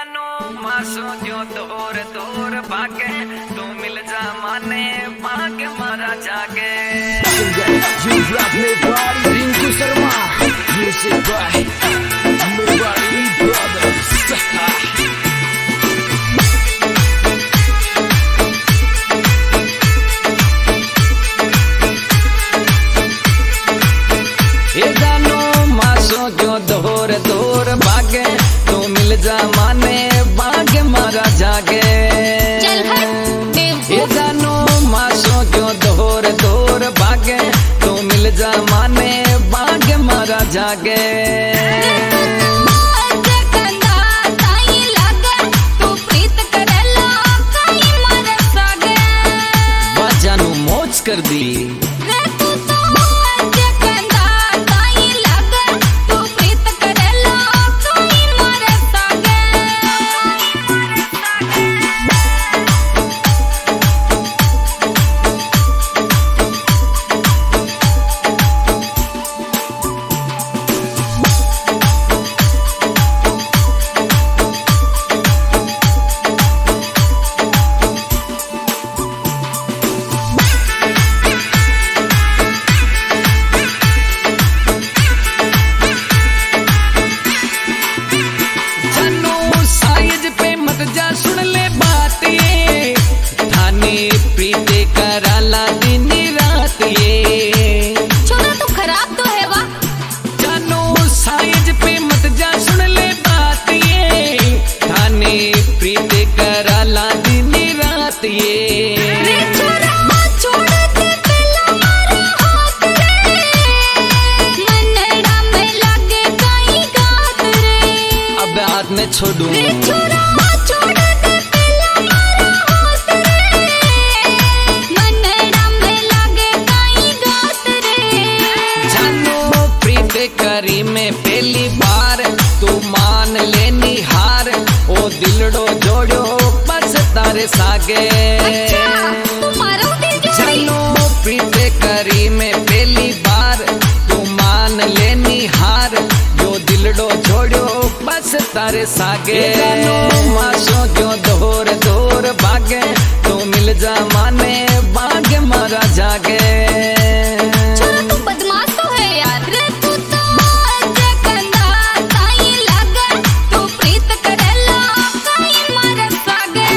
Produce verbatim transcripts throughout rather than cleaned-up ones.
जानो मासो जो दूर दूर भागे तू मिल जा माने भागे मारा जागे Rinku Sharma music by Mewari brothers. ये जानो मासो जो दूर दूर भागे तू मिल जा माने भागे मारा जागे। ये जानो मासो जो दूर दूर भागे तू मिल जा माने भागे मारा जागे। बाजानू मौज कर दी में छोड़ू जानो प्रीत करी में पहली बार तू मान लेनी हार ओ दिलड़ो जोड़ो बस तारे सागे। जानो प्रीत करी में पहली बार तू मान लेनी हार जो दिलड़ो जोड़ो बस तारे सागे। मासो जो दूर दूर भागे तू मिल जा माने भागे मारा जागे। तू बदमाश तो है यार रे तू तो कंधा ताई लागे तू प्रीत करेला काई मारे सागे।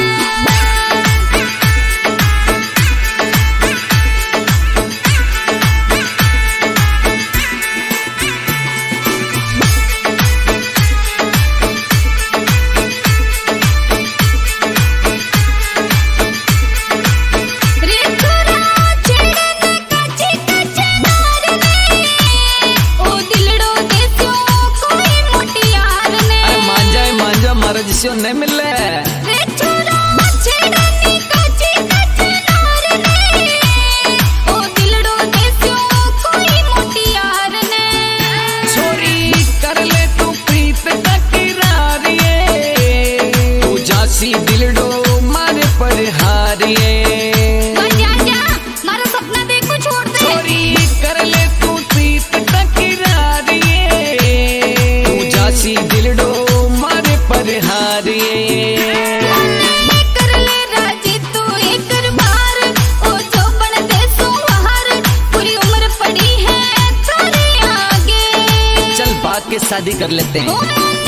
जिसो नहीं मिले छोरी कर ले तू प्रीत टकरारिए तू जासी दिलडो मारे पर हारिए मारा सपना देखो छोड़ दे छोरी कर ले तू प्रीत टकरारिए तू जासी दिलडो मारे पर हारिए। शादी कर लेते हैं।